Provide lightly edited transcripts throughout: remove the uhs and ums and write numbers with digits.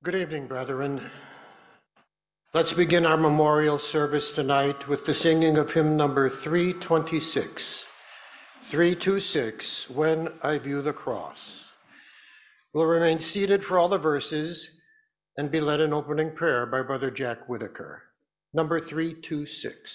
Good evening, brethren. Let's begin our memorial service tonight with the singing of hymn number 326. 326, When I View the Cross. We'll remain seated for all the verses and be led in opening prayer by Brother Jack Whitaker. Number 326.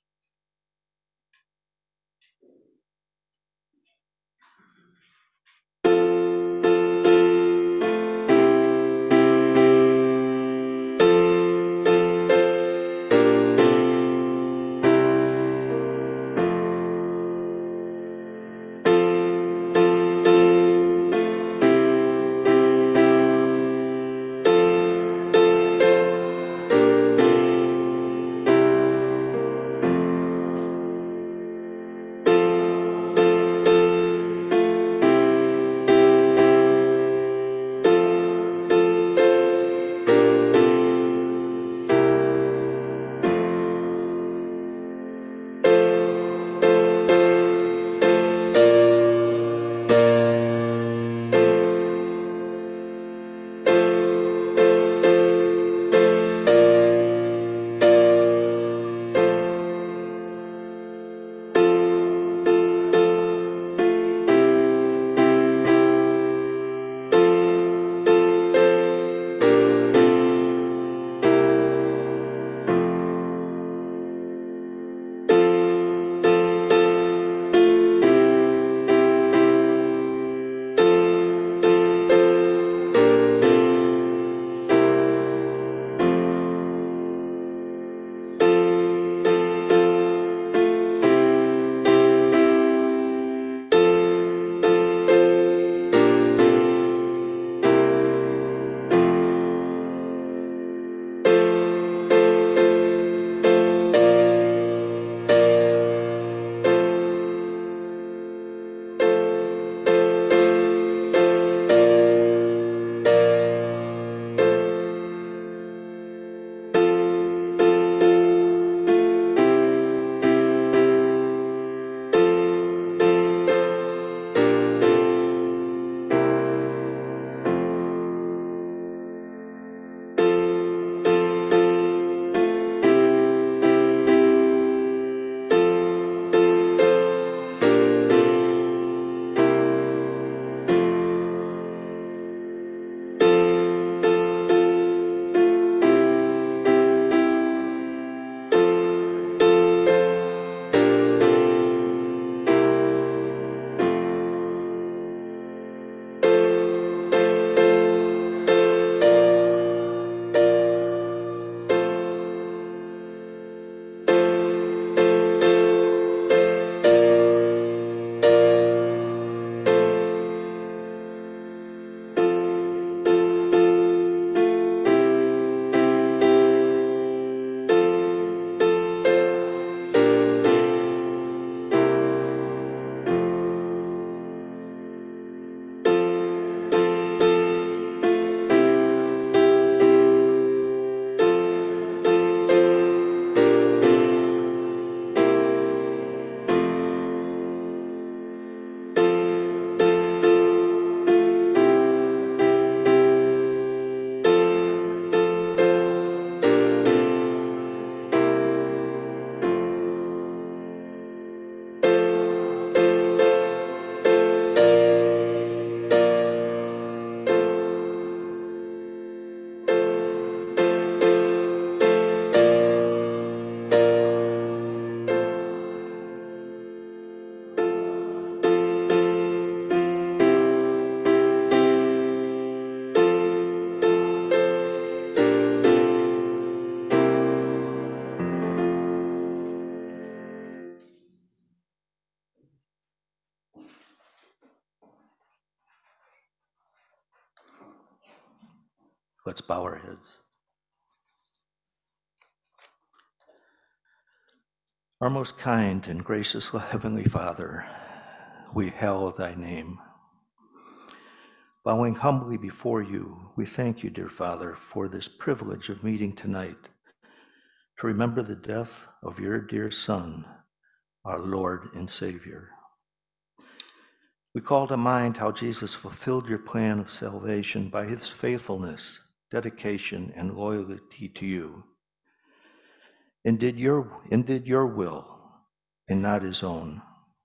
Let's bow our heads. Our most kind and gracious Heavenly Father, we hail thy name. Bowing humbly before you, we thank you, dear Father, for this privilege of meeting tonight to remember the death of your dear Son, our Lord and Savior. We call to mind how Jesus fulfilled your plan of salvation by his faithfulness dedication, and loyalty to you, and did your will and not his own.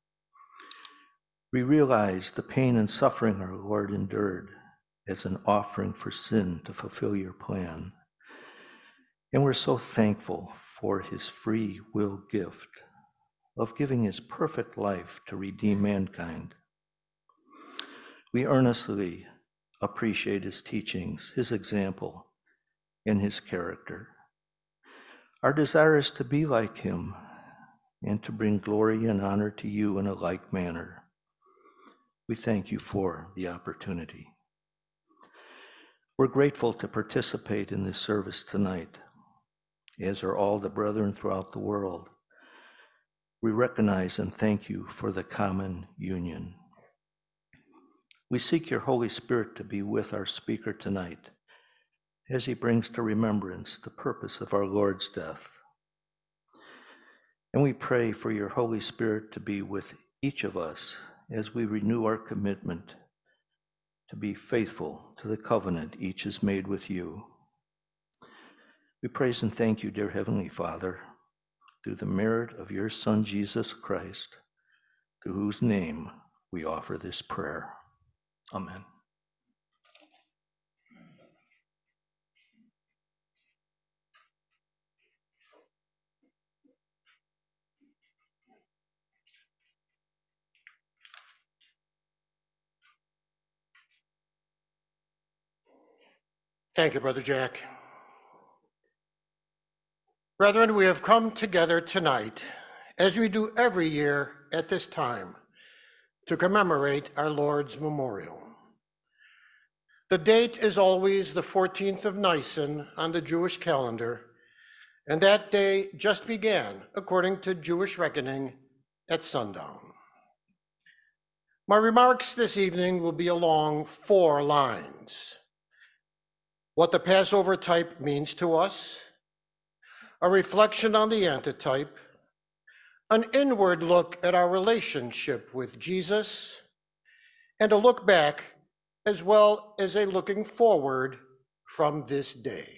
We realize the pain and suffering our Lord endured as an offering for sin to fulfill your plan. And we're so thankful for his free will gift of giving his perfect life to redeem mankind. We earnestly appreciate his teachings, his example, and his character. Our desire is to be like him and to bring glory and honor to you in a like manner. We thank you for the opportunity. We're grateful to participate in this service tonight, as are all the brethren throughout the world. We recognize and thank you for the common union. We seek your Holy Spirit to be with our speaker tonight as he brings to remembrance the purpose of our Lord's death. And we pray for your Holy Spirit to be with each of us as we renew our commitment to be faithful to the covenant each has made with you. We praise and thank you, dear Heavenly Father, through the merit of your Son, Jesus Christ, through whose name we offer this prayer. Amen. Thank you, Brother Jack. Brethren, we have come together tonight, as we do every year at this time, to commemorate our Lord's memorial. The date is always the 14th of Nisan on the Jewish calendar, and that day just began, according to Jewish reckoning, at sundown. My remarks this evening will be along 4 lines. What the Passover type means to us, a reflection on the antitype, an inward look at our relationship with Jesus, and a look back as well as a looking forward from this day.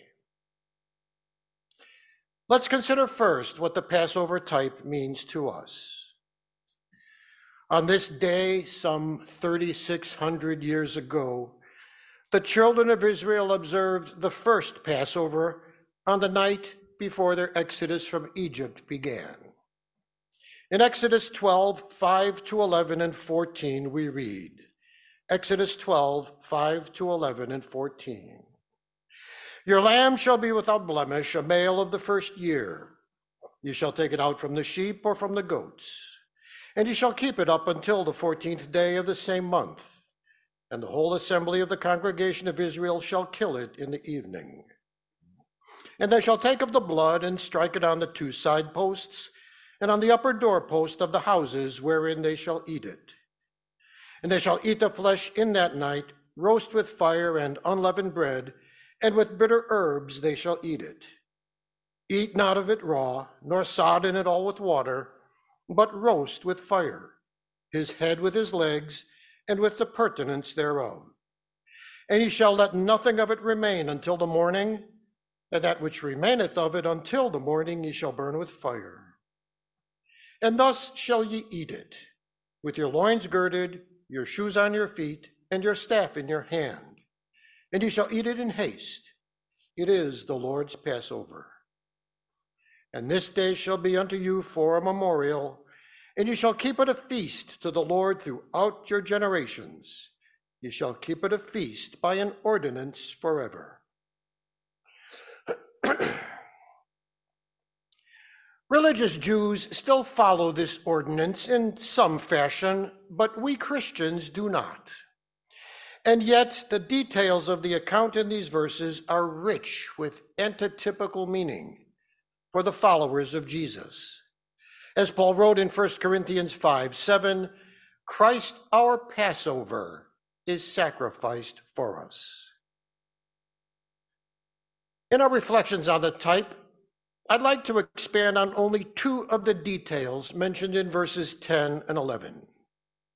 Let's consider first what the Passover type means to us. On this day, some 3,600 years ago, the children of Israel observed the first Passover on the night before their exodus from Egypt began. In Exodus 12, 5 to 11 and 14, we read, Exodus 12, 5 to 11 and 14. Your lamb shall be without blemish, a male of the first year. You shall take it out from the sheep or from the goats, and you shall keep it up until the 14th day of the same month. And the whole assembly of the congregation of Israel shall kill it in the evening. And they shall take of the blood and strike it on the 2 side posts and on the upper doorpost of the houses wherein they shall eat it. And they shall eat the flesh in that night, roast with fire and unleavened bread, and with bitter herbs they shall eat it. Eat not of it raw, nor sodden it all with water, but roast with fire, his head with his legs, and with the purtenance thereof. And ye shall let nothing of it remain until the morning, and that which remaineth of it until the morning ye shall burn with fire. And thus shall ye eat it, with your loins girded, your shoes on your feet, and your staff in your hand. And ye shall eat it in haste. It is the Lord's Passover. And this day shall be unto you for a memorial, and you shall keep it a feast to the Lord throughout your generations. You shall keep it a feast by an ordinance forever. Religious Jews still follow this ordinance in some fashion, but we Christians do not. And yet the details of the account in these verses are rich with antitypical meaning for the followers of Jesus. As Paul wrote in 1 Corinthians 5:7, Christ our Passover is sacrificed for us. In our reflections on the type, I'd like to expand on only 2 of the details mentioned in verses 10 and 11.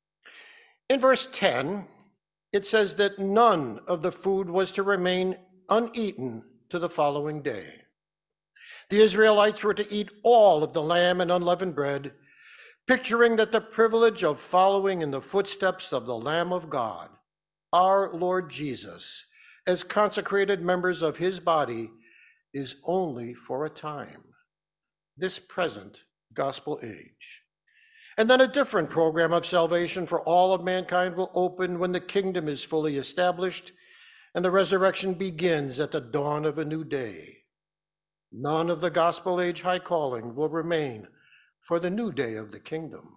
In verse 10, it says that none of the food was to remain uneaten to the following day. The Israelites were to eat all of the lamb and unleavened bread, picturing that the privilege of following in the footsteps of the Lamb of God, our Lord Jesus, as consecrated members of his body, is only for a time, this present gospel age. And then a different program of salvation for all of mankind will open when the kingdom is fully established and the resurrection begins at the dawn of a new day. None of the gospel age high calling will remain for the new day of the kingdom.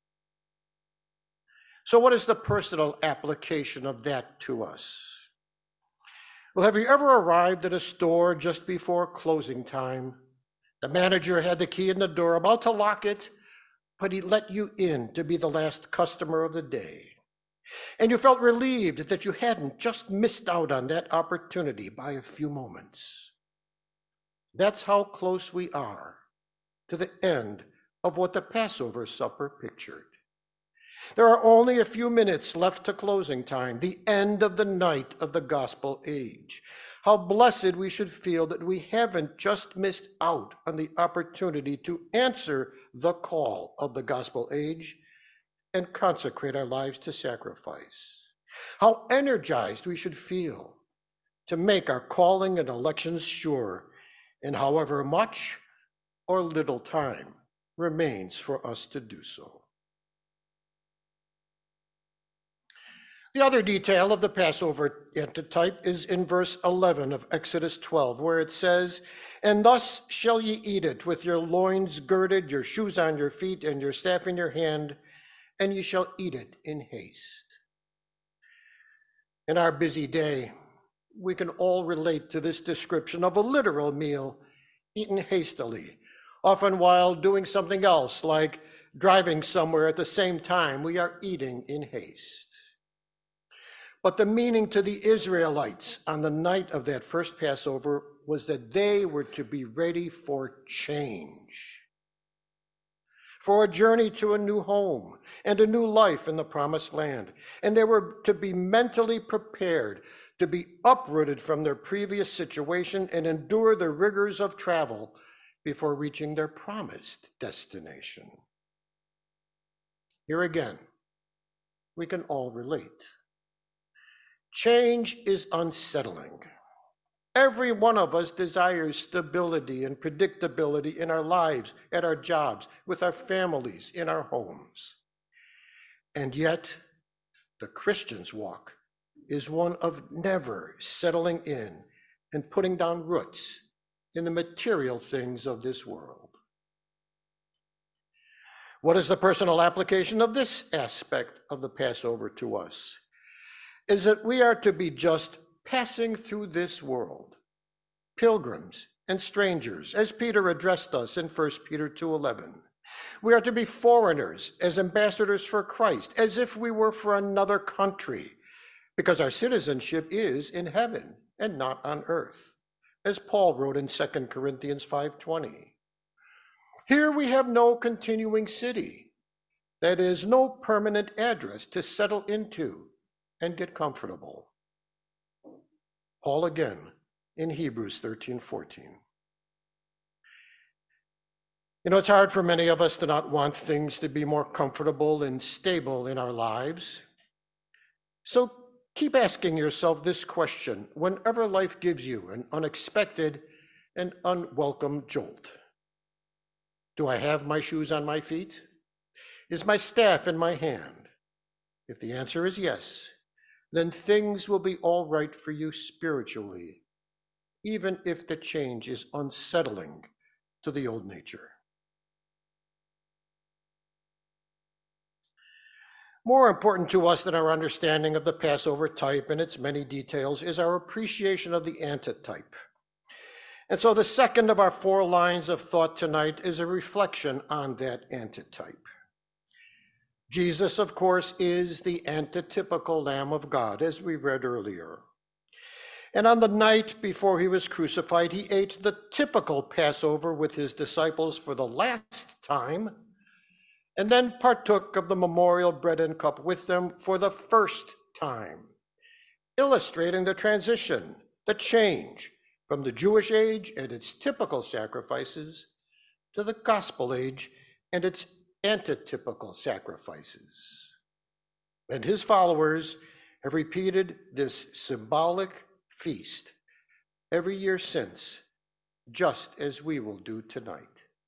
So what is the personal application of that to us? Well, have you ever arrived at a store just before closing time? The manager had the key in the door, about to lock it, but he let you in to be the last customer of the day. And you felt relieved that you hadn't just missed out on that opportunity by a few moments. That's how close we are to the end of what the Passover supper pictured. There are only a few minutes left to closing time, the end of the night of the gospel age. How blessed we should feel that we haven't just missed out on the opportunity to answer the call of the gospel age and consecrate our lives to sacrifice. How energized we should feel to make our calling and elections sure, and however much or little time remains for us to do so. The other detail of the Passover antitype is in verse 11 of Exodus 12, where it says, "And thus shall ye eat it, with your loins girded, your shoes on your feet, and your staff in your hand, and ye shall eat it in haste." In our busy day, we can all relate to this description of a literal meal eaten hastily, often while doing something else, like driving somewhere at the same time we are eating in haste. But the meaning to the Israelites on the night of that first Passover was that they were to be ready for change, for a journey to a new home and a new life in the promised land. And they were to be mentally prepared to be uprooted from their previous situation and endure the rigors of travel before reaching their promised destination. Here again, we can all relate. Change is unsettling. Every one of us desires stability and predictability in our lives, at our jobs, with our families, in our homes. And yet, the Christian's walk is one of never settling in and putting down roots in the material things of this world. What is the personal application of this aspect of the Passover to us? Is that we are to be just passing through this world, pilgrims and strangers, as Peter addressed us in 1 Peter 2:11. We are to be foreigners as ambassadors for Christ, as if we were for another country, because our citizenship is in heaven and not on earth, as Paul wrote in 2 Corinthians 5:20. Here we have no continuing city, that is, no permanent address to settle into and get comfortable. Paul again in Hebrews 13:14. You know, it's hard for many of us to not want things to be more comfortable and stable in our lives. So keep asking yourself this question whenever life gives you an unexpected and unwelcome jolt. Do I have my shoes on my feet? Is my staff in my hand? If the answer is yes, then things will be all right for you spiritually, even if the change is unsettling to the old nature. More important to us than our understanding of the Passover type and its many details is our appreciation of the antitype. And so the second of our 4 lines of thought tonight is a reflection on that antitype. Jesus, of course, is the antitypical Lamb of God, as we read earlier. And on the night before he was crucified, he ate the typical Passover with his disciples for the last time, and then partook of the memorial bread and cup with them for the first time, illustrating the transition the change from the Jewish age and its typical sacrifices to the gospel age and its antitypical sacrifices. And his followers have repeated this symbolic feast every year since, just as we will do tonight.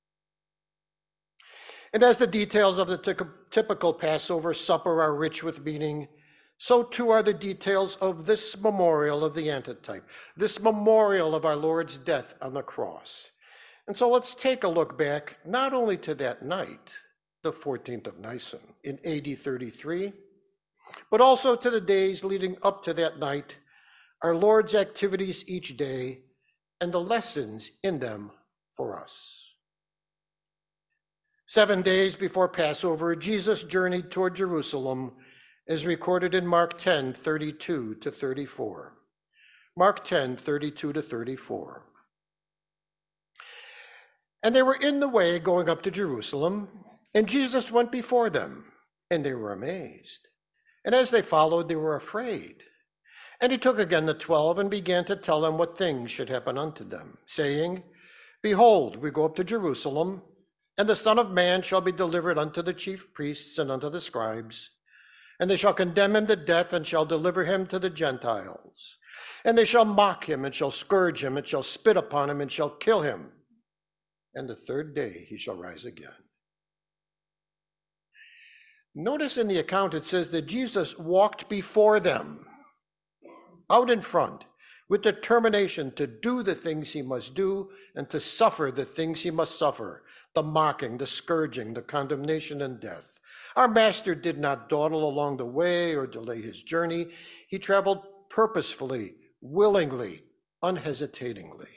And as the details of the typical Passover supper are rich with meaning, so too are the details of this memorial of the antitype, this memorial of our Lord's death on the cross. And so let's take a look back not only to that night, the 14th of Nisan in AD 33, but also to the days leading up to that night, our Lord's activities each day, and the lessons in them for us. 7 days before Passover, Jesus journeyed toward Jerusalem, as recorded in Mark 10, 32 to 34. Mark 10, 32 to 34. And they were in the way going up to Jerusalem, and Jesus went before them, and they were amazed. And as they followed, they were afraid. And he took again the 12 and began to tell them what things should happen unto them, saying, Behold, we go up to Jerusalem, and the Son of Man shall be delivered unto the chief priests and unto the scribes, and they shall condemn him to death, and shall deliver him to the Gentiles. And they shall mock him, and shall scourge him, and shall spit upon him, and shall kill him. And the third day he shall rise again. Notice in the account it says that Jesus walked before them, out in front, with determination to do the things he must do and to suffer the things he must suffer, the mocking, the scourging, the condemnation, and death. Our master did not dawdle along the way or delay his journey. He traveled purposefully, willingly, unhesitatingly.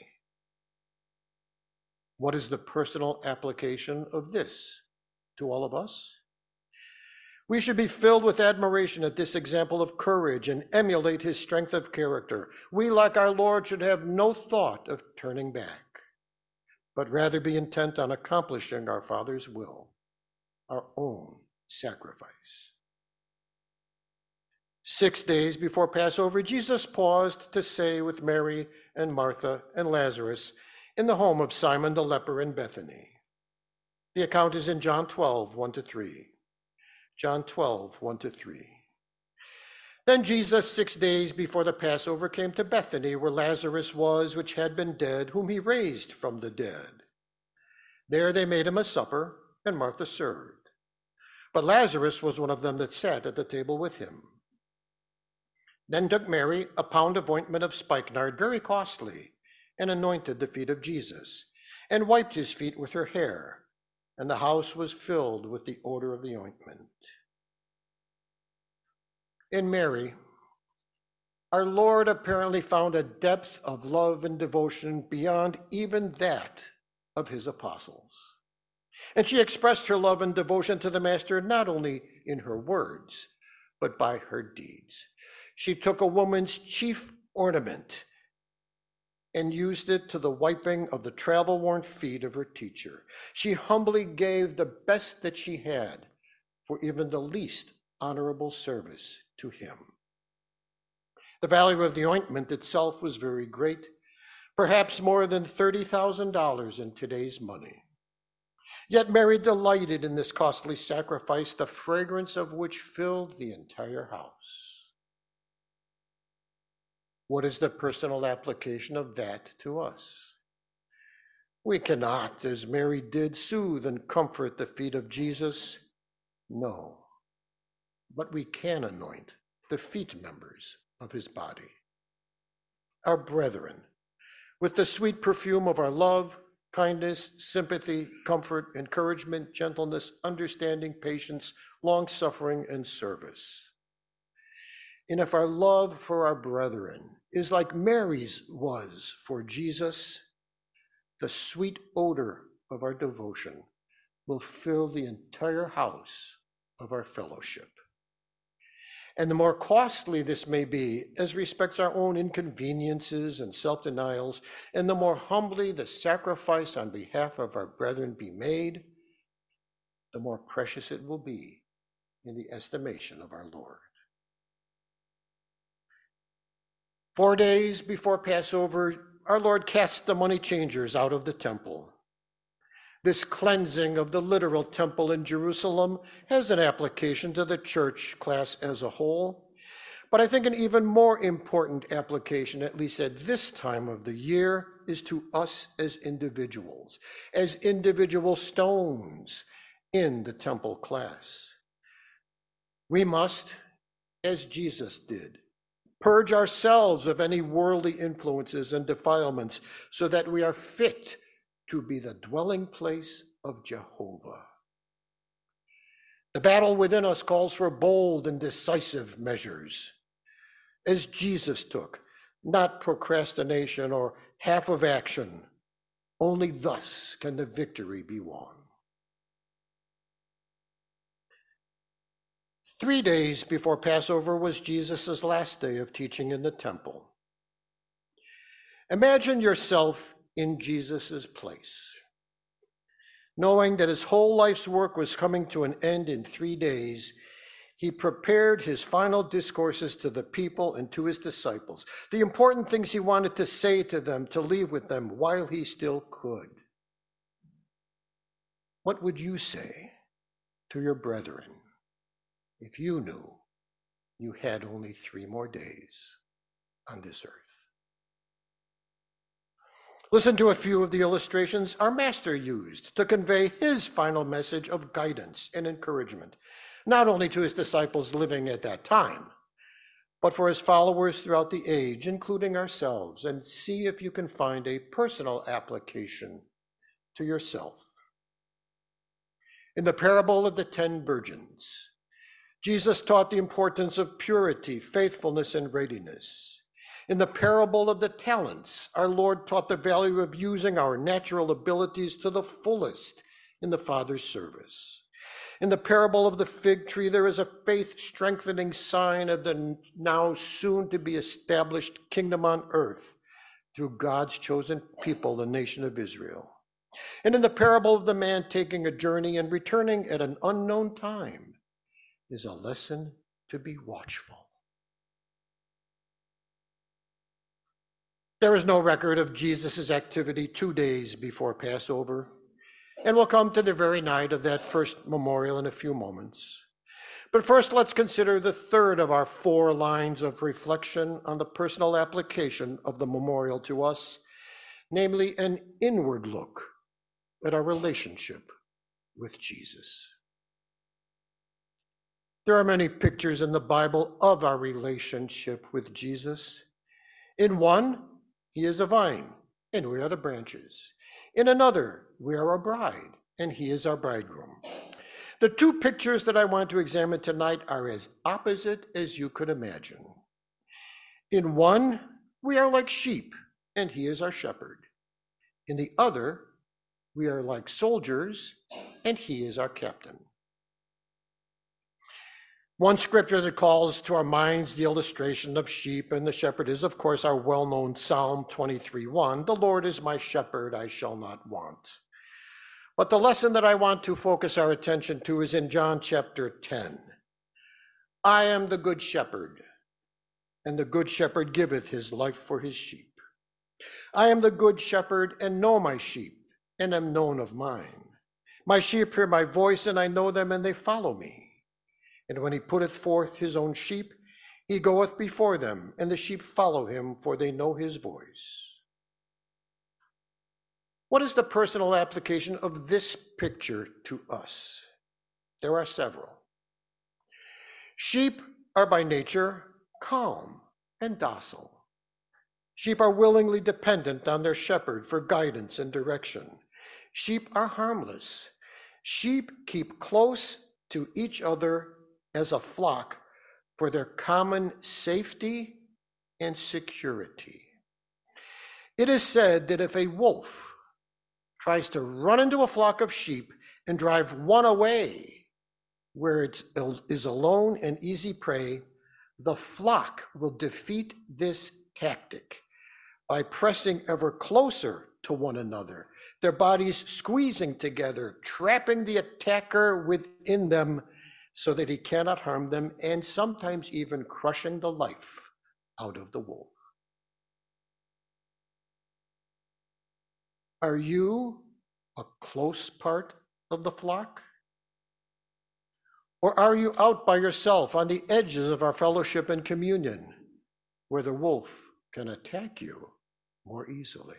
What is the personal application of this to all of us? We should be filled with admiration at this example of courage and emulate his strength of character. We, like our Lord, should have no thought of turning back, but rather be intent on accomplishing our Father's will, our own sacrifice. 6 days before Passover, Jesus paused to say with Mary and Martha and Lazarus in the home of Simon the leper in Bethany. The account is in John 12, 1 to 3. John 12, 1 to 3. Then Jesus, 6 days before the Passover, came to Bethany, where Lazarus was, which had been dead, whom he raised from the dead. There they made him a supper, and Martha served. But Lazarus was one of them that sat at the table with him. Then took Mary a pound of ointment of spikenard, very costly, and anointed the feet of Jesus, and wiped his feet with her hair. And the house was filled with the odor of the ointment. In Mary, our Lord apparently found a depth of love and devotion beyond even that of his apostles. And she expressed her love and devotion to the Master not only in her words, but by her deeds. She took a woman's chief ornament and used it to the wiping of the travel-worn feet of her teacher. She humbly gave the best that she had for even the least honorable service to him. The value of the ointment itself was very great, perhaps more than $30,000 in today's money. Yet Mary delighted in this costly sacrifice, the fragrance of which filled the entire house. What is the personal application of that to us? We cannot, as Mary did, soothe and comfort the feet of Jesus. No, but we can anoint the feet members of his body, our brethren, with the sweet perfume of our love, kindness, sympathy, comfort, encouragement, gentleness, understanding, patience, long-suffering, and service. And if our love for our brethren is like Mary's was for Jesus, the sweet odor of our devotion will fill the entire house of our fellowship. And the more costly this may be as respects our own inconveniences and self-denials, and the more humbly the sacrifice on behalf of our brethren be made, the more precious it will be in the estimation of our Lord. 4 days before Passover, our Lord cast the money changers out of the temple. This cleansing of the literal temple in Jerusalem has an application to the church class as a whole. But I think an even more important application, at least at this time of the year, is to us as individuals, as individual stones in the temple class. We must, as Jesus did, purge ourselves of any worldly influences and defilements so that we are fit to be the dwelling place of Jehovah. The battle within us calls for bold and decisive measures, as Jesus took, not procrastination or half of action. Only thus can the victory be won. 3 days before Passover was Jesus' last day of teaching in the temple. Imagine yourself in Jesus' place, knowing that his whole life's work was coming to an end in 3 days. He prepared his final discourses to the people and to his disciples, the important things he wanted to say to them, to leave with them while he still could. What would you say to your brethren if you knew you had only 3 more days on this earth? Listen to a few of the illustrations our Master used to convey his final message of guidance and encouragement, not only to his disciples living at that time, but for his followers throughout the age, including ourselves, and see if you can find a personal application to yourself. In the parable of the 10 virgins, Jesus taught the importance of purity, faithfulness, and readiness. In the parable of the talents, our Lord taught the value of using our natural abilities to the fullest in the Father's service. In the parable of the fig tree, there is a faith-strengthening sign of the now soon-to-be established kingdom on earth through God's chosen people, the nation of Israel. And in the parable of the man taking a journey and returning at an unknown time is a lesson to be watchful. There is no record of Jesus' activity 2 days before Passover, and we'll come to the very night of that first memorial in a few moments. But first, let's consider the third of our 4 lines of reflection on the personal application of the memorial to us, namely an inward look at our relationship with Jesus. There are many pictures in the Bible of our relationship with Jesus. In one, he is a vine, and we are the branches. In another, we are a bride, and he is our bridegroom. The 2 pictures that I want to examine tonight are as opposite as you could imagine. In one, we are like sheep, and he is our shepherd. In the other, we are like soldiers, and he is our captain. One scripture that calls to our minds the illustration of sheep and the shepherd is, of course, our well-known Psalm 23:1, "The Lord is my shepherd, I shall not want." But the lesson that I want to focus our attention to is in John chapter 10. "I am the good shepherd, and the good shepherd giveth his life for his sheep. I am the good shepherd, and know my sheep, and am known of mine. My sheep hear my voice, and I know them, and they follow me. And when he putteth forth his own sheep, he goeth before them, and the sheep follow him, for they know his voice." What is the personal application of this picture to us? There are several. Sheep are by nature calm and docile. Sheep are willingly dependent on their shepherd for guidance and direction. Sheep are harmless. Sheep keep close to each other as a flock for their common safety and security. It is said that if a wolf tries to run into a flock of sheep and drive one away where it is alone and easy prey, the flock will defeat this tactic by pressing ever closer to one another, their bodies squeezing together, trapping the attacker within them so that he cannot harm them, and sometimes even crushing the life out of the wolf. Are you a close part of the flock? Or are you out by yourself on the edges of our fellowship and communion, where the wolf can attack you more easily?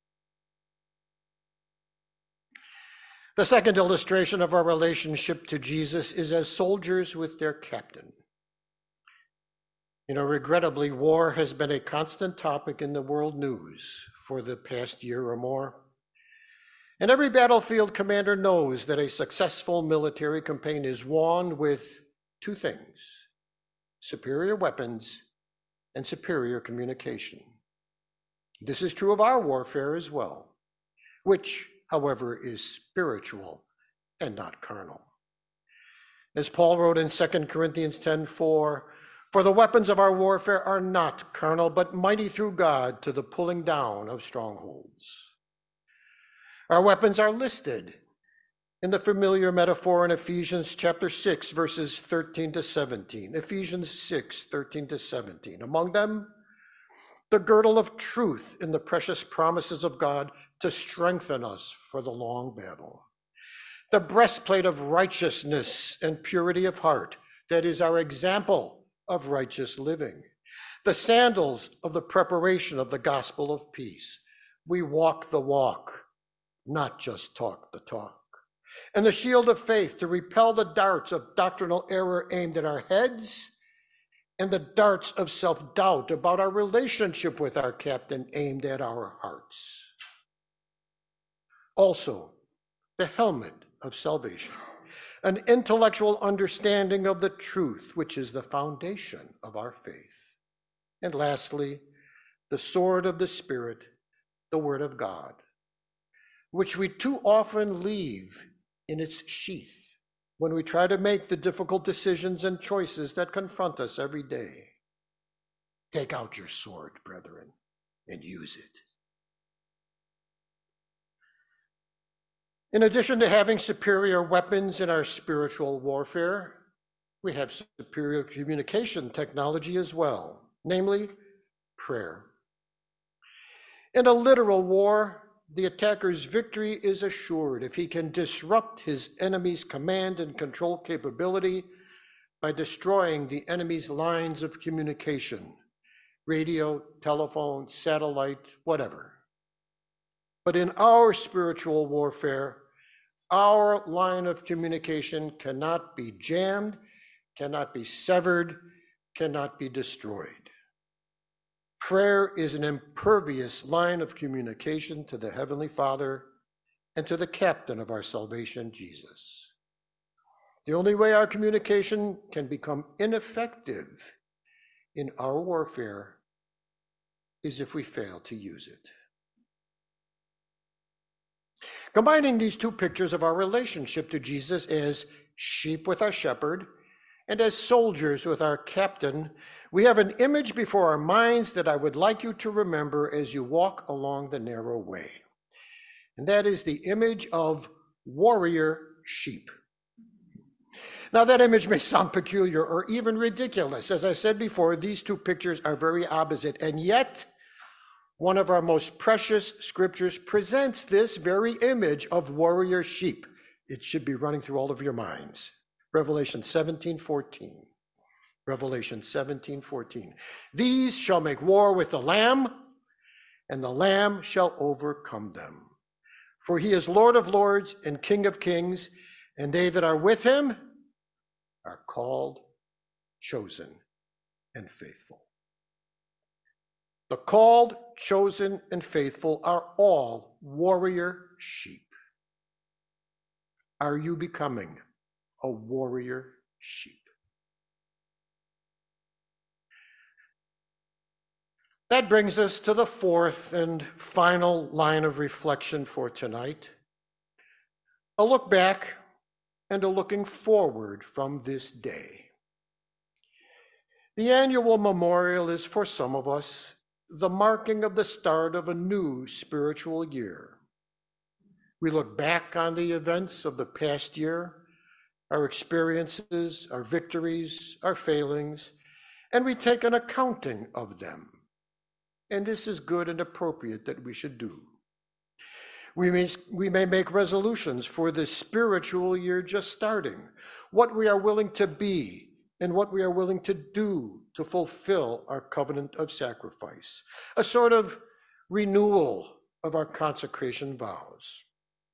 The second illustration of our relationship to Jesus is as soldiers with their captain. Regrettably, war has been a constant topic in the world news for the past year or more. And every battlefield commander knows that a successful military campaign is won with two things: superior weapons and superior communication. This is true of our warfare as well, which, however, is spiritual and not carnal. As Paul wrote in 2 Corinthians 10:4, "For the weapons of our warfare are not carnal, but mighty through God to the pulling down of strongholds." Our weapons are listed in the familiar metaphor in Ephesians chapter 6, verses 13 to 17. Ephesians 6, 13 to 17. Among them, the girdle of truth in the precious promises of God to strengthen us for the long battle. The breastplate of righteousness and purity of heart, that is our example of righteous living. The sandals of the preparation of the gospel of peace. We walk the walk, not just talk the talk. And the shield of faith to repel the darts of doctrinal error aimed at our heads, and the darts of self-doubt about our relationship with our captain aimed at our hearts. Also, the helmet of salvation, an intellectual understanding of the truth, which is the foundation of our faith. And lastly, the sword of the Spirit, the Word of God, which we too often leave in its sheath when we try to make the difficult decisions and choices that confront us every day. Take out your sword, brethren, and use it. In addition to having superior weapons in our spiritual warfare, we have superior communication technology as well, namely prayer. In a literal war, the attacker's victory is assured if he can disrupt his enemy's command and control capability by destroying the enemy's lines of communication, radio, telephone, satellite, whatever. But in our spiritual warfare, our line of communication cannot be jammed, cannot be severed, cannot be destroyed. Prayer is an impervious line of communication to the Heavenly Father and to the captain of our salvation, Jesus. The only way our communication can become ineffective in our warfare is if we fail to use it. Combining these two pictures of our relationship to Jesus as sheep with our shepherd and as soldiers with our captain, we have an image before our minds that I would like you to remember as you walk along the narrow way. And that is the image of warrior sheep. Now, that image may sound peculiar or even ridiculous. As I said before, these two pictures are very opposite, and yet one of our most precious scriptures presents this very image of warrior sheep. It should be running through all of your minds. Revelation 17:14. Revelation 17:14. These shall make war with the Lamb, and the Lamb shall overcome them. For he is Lord of lords and King of kings, and they that are with him are called, chosen, and faithful. The called, chosen, and faithful are all warrior sheep. Are you becoming a warrior sheep? That brings us to the fourth and final line of reflection for tonight. A look back and a looking forward from this day. The annual memorial is for some of us the marking of the start of a new spiritual year. We look back on the events of the past year, our experiences, our victories, our failings, and we take an accounting of them. And this is good and appropriate that we should do. We may make resolutions for the spiritual year just starting, what we are willing to be and what we are willing to do to fulfill our covenant of sacrifice, a sort of renewal of our consecration vows.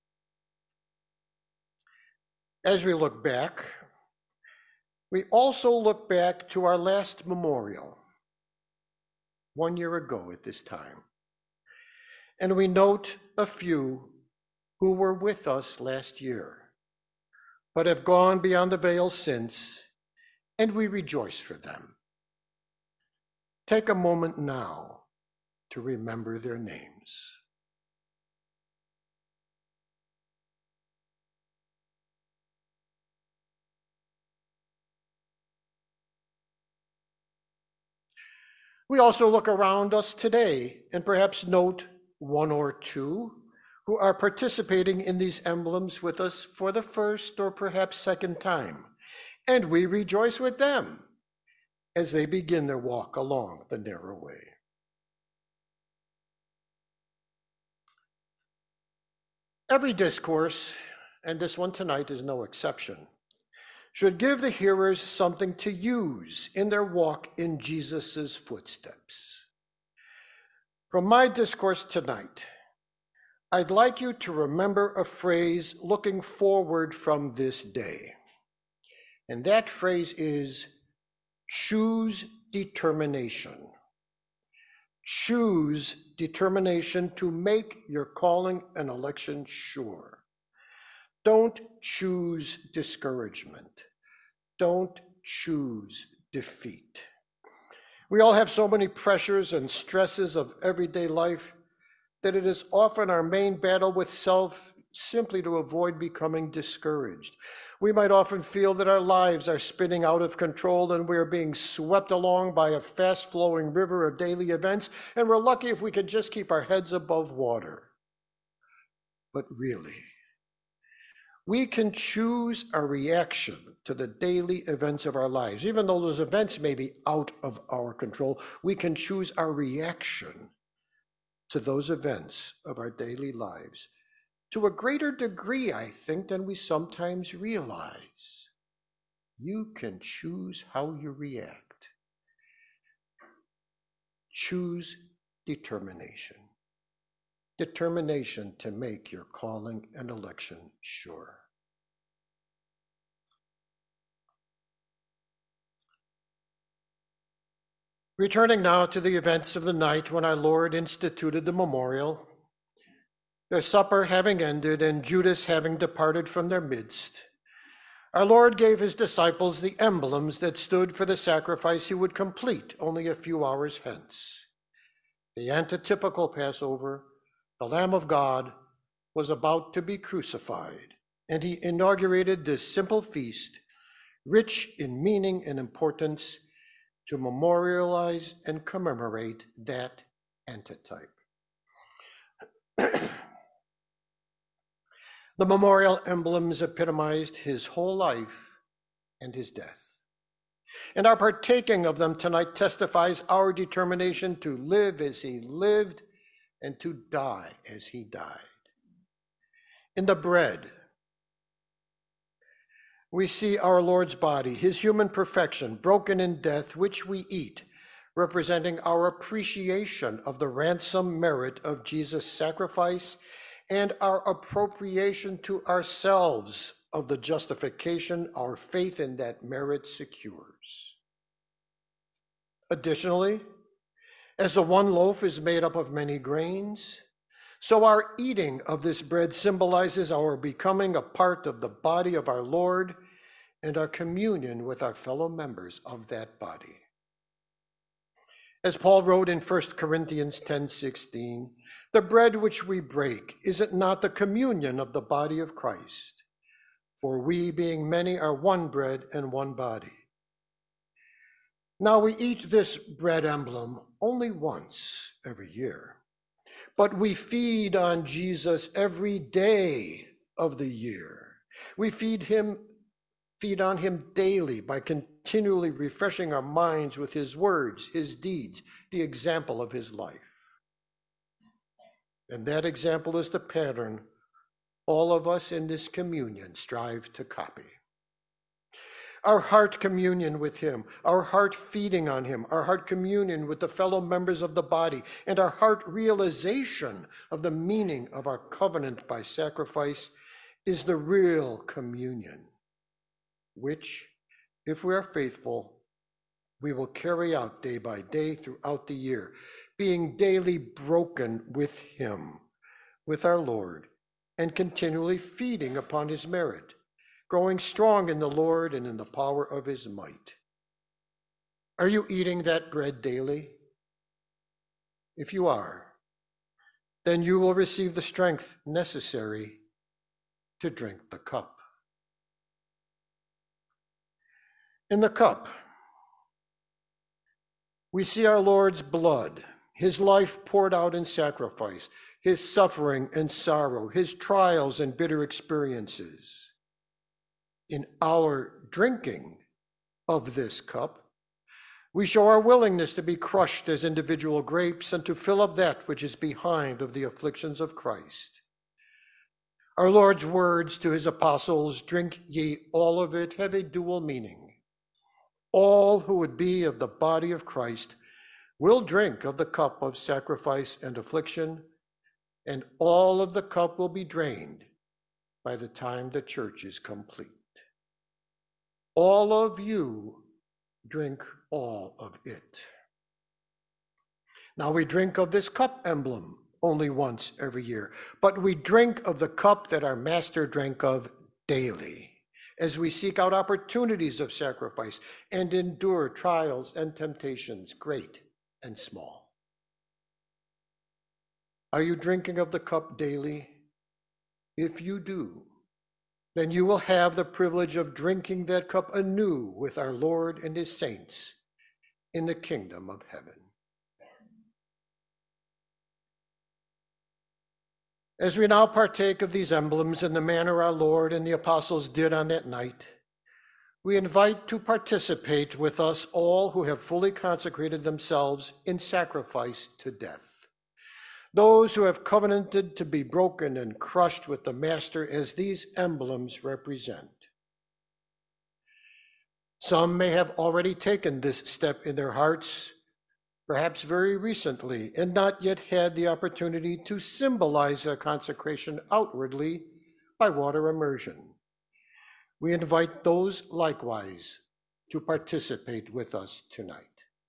As we look back, we also look back to our last memorial, 1 year ago at this time. And we note a few who were with us last year, but have gone beyond the veil since, and we rejoice for them. Take a moment now to remember their names. We also look around us today and perhaps note one or two who are participating in these emblems with us for the first or perhaps second time, and we rejoice with them as they begin their walk along the narrow way. Every discourse, and this one tonight is no exception, should give the hearers something to use in their walk in Jesus' footsteps. From my discourse tonight, I'd like you to remember a phrase looking forward from this day. And that phrase is, choose determination. Choose determination to make your calling and election sure. Don't choose discouragement. Don't choose defeat. We all have so many pressures and stresses of everyday life that it is often our main battle with self simply to avoid becoming discouraged. We might often feel that our lives are spinning out of control and we are being swept along by a fast-flowing river of daily events, and we're lucky if we can just keep our heads above water. But really, we can choose our reaction to the daily events of our lives. Even though those events may be out of our control, we can choose our reaction to those events of our daily lives to a greater degree, I think, than we sometimes realize. You can choose how you react. Choose determination. Determination to make your calling and election sure. Returning now to the events of the night when our Lord instituted the memorial, their supper having ended and Judas having departed from their midst, our Lord gave his disciples the emblems that stood for the sacrifice he would complete only a few hours hence. The antitypical Passover, the Lamb of God, was about to be crucified, and he inaugurated this simple feast, rich in meaning and importance, to memorialize and commemorate that antitype. The memorial emblems epitomized his whole life and his death. And our partaking of them tonight testifies our determination to live as he lived and to die as he died. In the bread, we see our Lord's body, his human perfection, broken in death, which we eat, representing our appreciation of the ransom merit of Jesus' sacrifice and our appropriation to ourselves of the justification our faith in that merit secures. Additionally, as the one loaf is made up of many grains, so our eating of this bread symbolizes our becoming a part of the body of our Lord and our communion with our fellow members of that body. As Paul wrote in 1 Corinthians 10:16, the bread which we break, is it not the communion of the body of Christ? For we, being many, are one bread and one body. Now we eat this bread emblem only once every year, but we feed on Jesus every day of the year. We feed on him daily by continually refreshing our minds with his words, his deeds, the example of his life. And that example is the pattern all of us in this communion strive to copy. Our heart communion with him, our heart feeding on him, our heart communion with the fellow members of the body, and our heart realization of the meaning of our covenant by sacrifice is the real communion, which, if we are faithful, we will carry out day by day throughout the year, being daily broken with him, with our Lord, and continually feeding upon his merit, growing strong in the Lord and in the power of his might. Are you eating that bread daily? If you are, then you will receive the strength necessary to drink the cup. In the cup, we see our Lord's blood, his life poured out in sacrifice, his suffering and sorrow, his trials and bitter experiences. In our drinking of this cup, we show our willingness to be crushed as individual grapes and to fill up that which is behind of the afflictions of Christ. Our Lord's words to his apostles, "Drink ye all of it," have a dual meaning. All who would be of the body of Christ will drink of the cup of sacrifice and affliction, and all of the cup will be drained by the time the church is complete. All of you drink all of it. Now we drink of this cup emblem only once every year, but we drink of the cup that our Master drank of daily, as we seek out opportunities of sacrifice and endure trials and temptations, great and small. Are you drinking of the cup daily? If you do, then you will have the privilege of drinking that cup anew with our Lord and his saints in the kingdom of heaven. As we now partake of these emblems in the manner our Lord and the apostles did on that night, we invite to participate with us all who have fully consecrated themselves in sacrifice to death. Those who have covenanted to be broken and crushed with the Master as these emblems represent. Some may have already taken this step in their hearts, perhaps very recently, and not yet had the opportunity to symbolize their consecration outwardly by water immersion. We invite those likewise to participate with us tonight.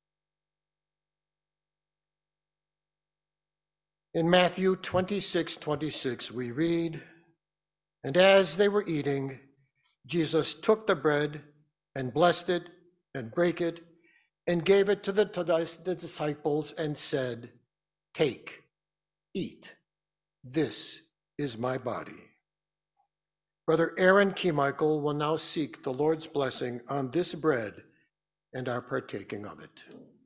In Matthew 26:26, we read, "And as they were eating, Jesus took the bread and blessed it and brake it and gave it to the disciples and said, 'Take, eat, this is my body.'" Brother Aaron Keymichael will now seek the Lord's blessing on this bread and our partaking of it.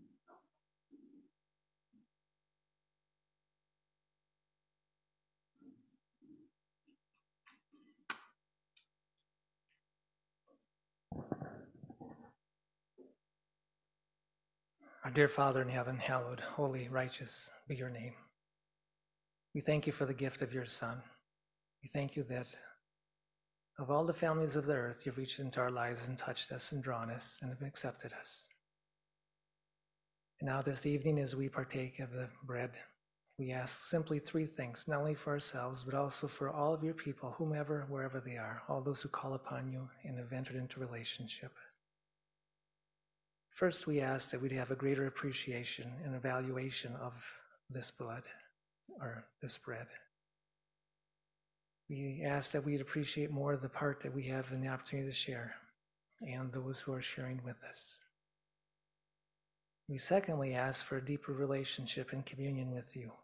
Our dear Father in heaven, hallowed, holy, righteous be your name. We thank you for the gift of your Son. We thank you that of all the families of the earth, you've reached into our lives and touched us and drawn us and have accepted us. And now this evening, as we partake of the bread, we ask simply three things, not only for ourselves, but also for all of your people, whomever, wherever they are, all those who call upon you and have entered into relationship. First, we ask that we'd have a greater appreciation and evaluation of this blood, or this bread. We ask that we'd appreciate more the part that we have in the opportunity to share and those who are sharing with us. We secondly ask for a deeper relationship and communion with you.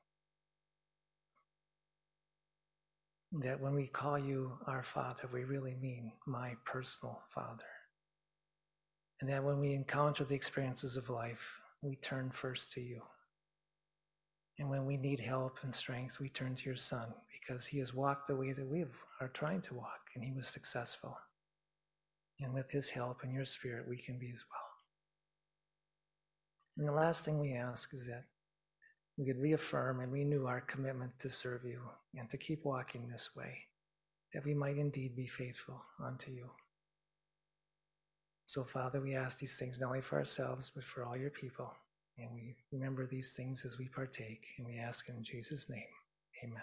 That when we call you our Father, we really mean my personal Father. And that when we encounter the experiences of life, we turn first to you. And when we need help and strength, we turn to your Son, because he has walked the way that we are trying to walk, and he was successful. And with his help and your Spirit, we can be as well. And the last thing we ask is that we could reaffirm and renew our commitment to serve you and to keep walking this way, that we might indeed be faithful unto you. So, Father, we ask these things not only for ourselves, but for all your people. And we remember these things as we partake, and we ask in Jesus' name. Amen.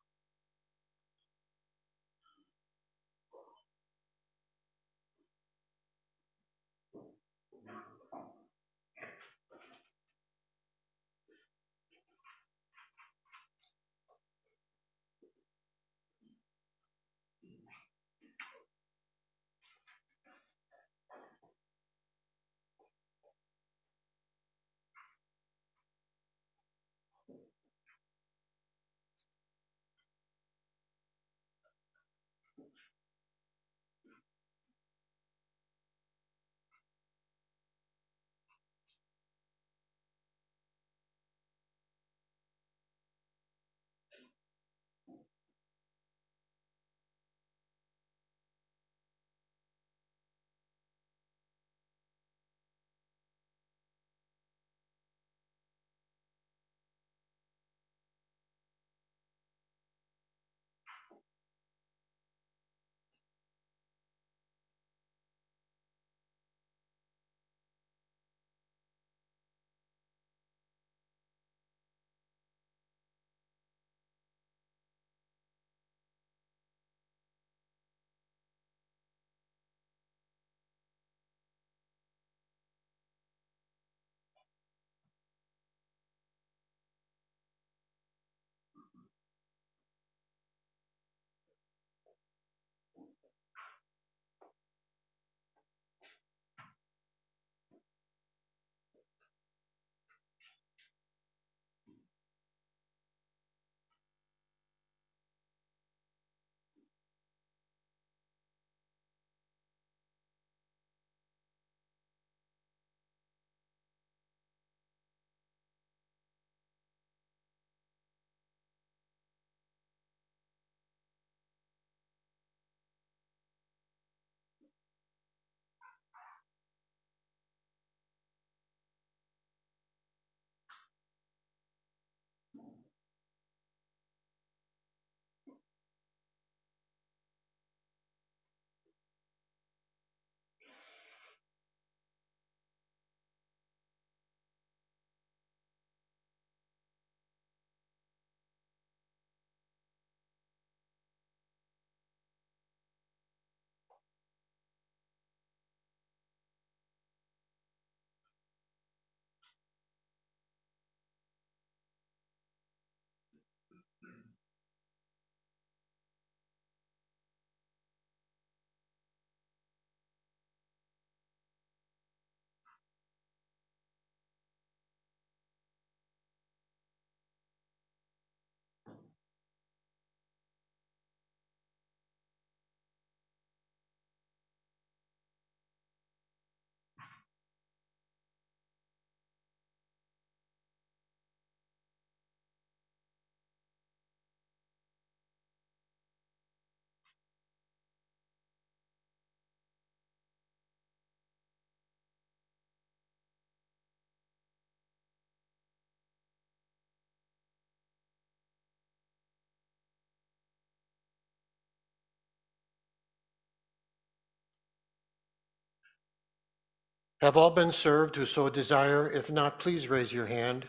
Have all been served who so desire? If not, please raise your hand.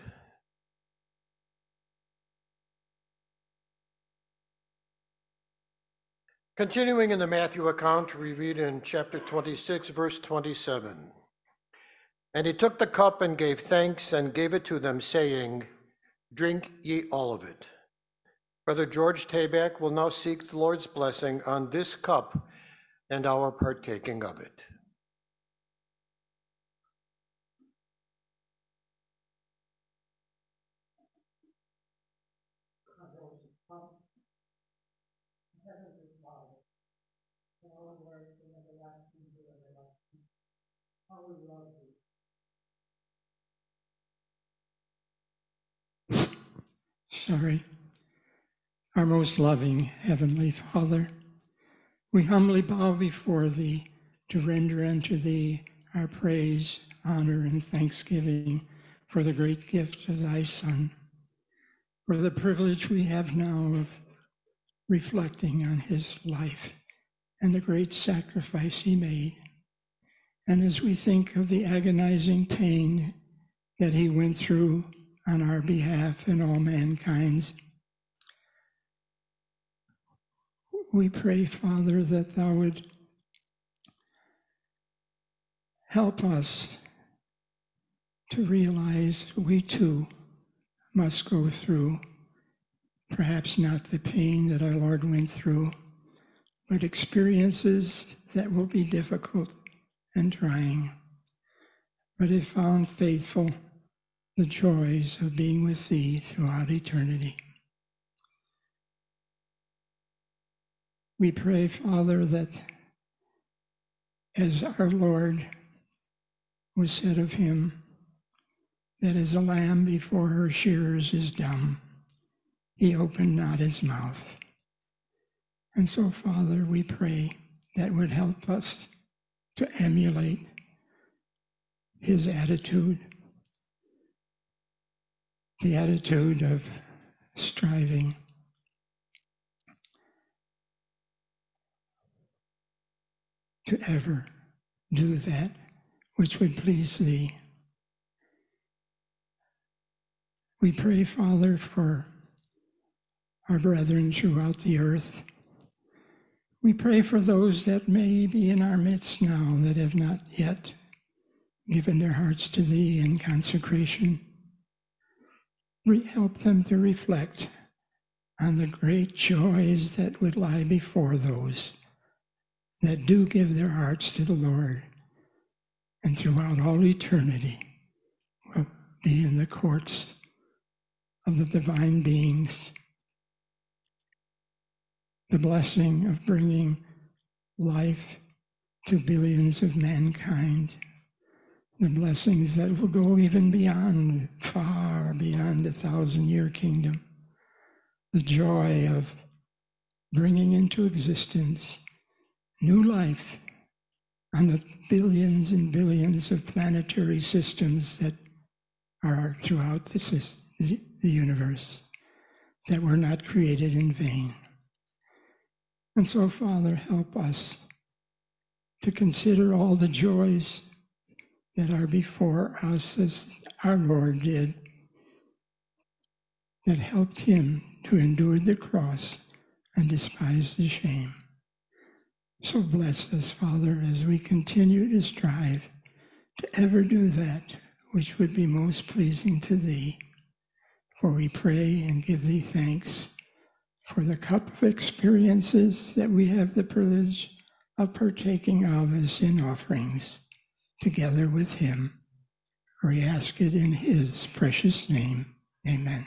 Continuing in the Matthew account, we read in chapter 26, verse 27. And he took the cup and gave thanks and gave it to them, saying, "Drink ye all of it." Brother George Tabak will now seek the Lord's blessing on this cup and our partaking of it. Sorry. Our most loving Heavenly Father, we humbly bow before Thee to render unto Thee our praise, honor, and thanksgiving for the great gift of Thy Son. for the privilege we have now of reflecting on his life and the great sacrifice he made. And as we think of the agonizing pain that he went through on our behalf and all mankind's, we pray, Father, that thou would help us to realize we too must go through, perhaps not the pain that our Lord went through, but experiences that will be difficult and trying. But if found faithful, the joys of being with thee throughout eternity. We pray, Father, that as our Lord was said of him, that as a lamb before her shearers is dumb, he opened not his mouth. And so, Father, we pray that would help us to emulate his attitude, the attitude of striving to ever do that which would please thee. We pray, Father, for our brethren throughout the earth. We pray for those that may be in our midst now that have not yet given their hearts to thee in consecration. Help them to reflect on the great joys that would lie before those that do give their hearts to the Lord, and throughout all eternity will be in the courts of the divine beings. The blessing of bringing life to billions of mankind, the blessings that will go even beyond, far beyond the 1,000-year kingdom, the joy of bringing into existence new life on the billions and billions of planetary systems that are throughout the universe, that were not created in vain. And so, Father, help us to consider all the joys that are before us, as our Lord did, that helped him to endure the cross and despise the shame. So bless us, Father, as we continue to strive to ever do that which would be most pleasing to thee. For we pray and give thee thanks for the cup of experiences that we have the privilege of partaking of as sin offerings together with him. We ask it in his precious name. Amen.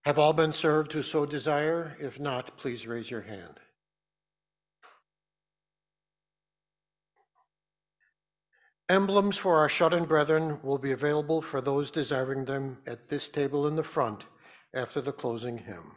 Have all been served who so desire? If not, please raise your hand. Emblems for our shut-in brethren will be available for those desiring them at this table in the front after the closing hymn.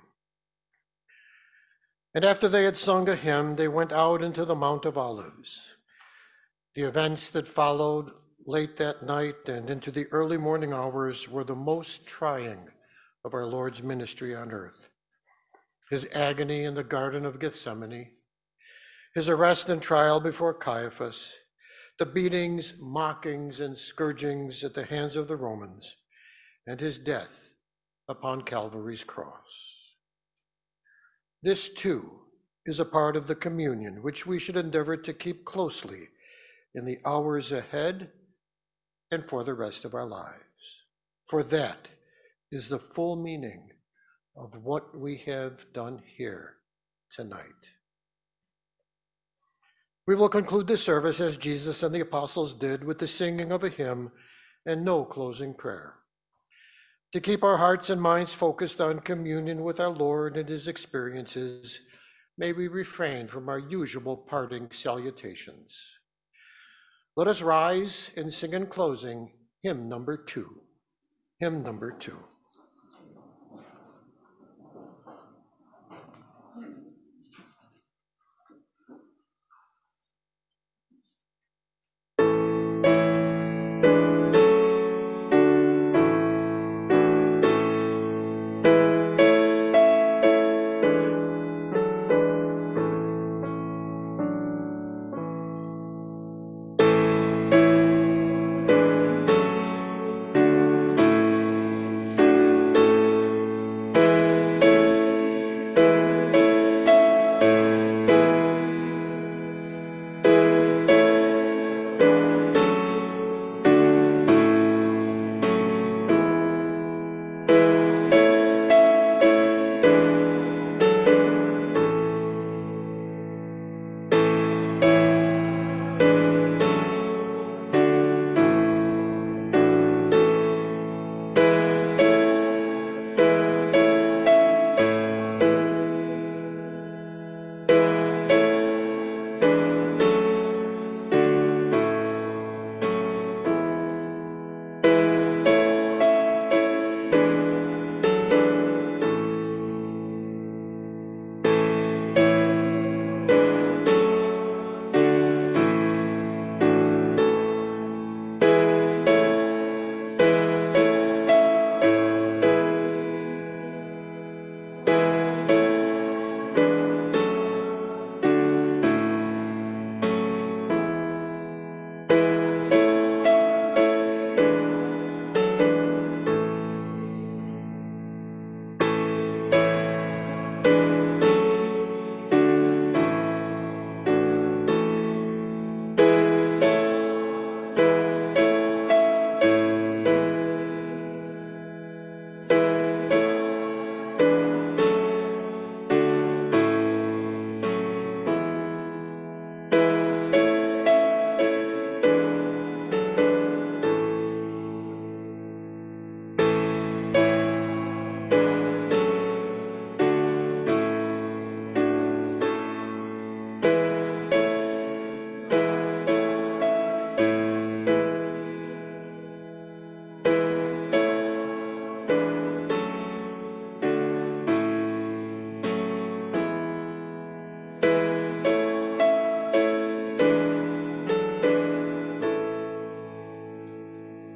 And after they had sung a hymn, they went out into the Mount of Olives. The events that followed late that night and into the early morning hours were the most trying of our Lord's ministry on earth. His agony in the Garden of Gethsemane, his arrest and trial before Caiaphas, the beatings, mockings, and scourgings at the hands of the Romans, and his death upon Calvary's cross. This, too, is a part of the communion which we should endeavor to keep closely in the hours ahead and for the rest of our lives. For that is the full meaning of what we have done here tonight. We will conclude the service as Jesus and the apostles did, with the singing of a hymn and no closing prayer. To keep our hearts and minds focused on communion with our Lord and his experiences, may we refrain from our usual parting salutations. Let us rise and sing in closing hymn number 2. Hymn number 2.